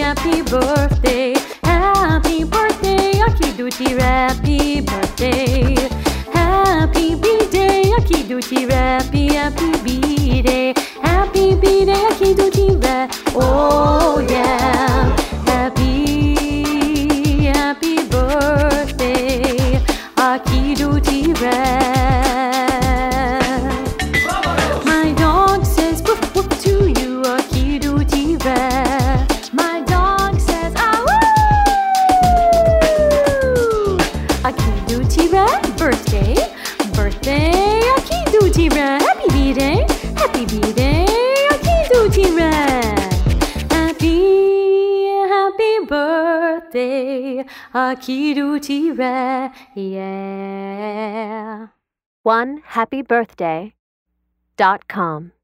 happy birthday. Happy birthday, Akiduchi, happy birthday. Happy B-day, Akiduchi, happy B-day. Happy B-day, Akiduchi, oh yeah. Happy birthday, Akiduchi, My dog says woof woof to you, Akiduchi, My dog says ah woo. Akiduchi, birthday, birthday, Akiduchi, happy B-day, happy B-day, Akiduchi, happy birthday, Akiduchi, yeah. OneHappyBirthday.com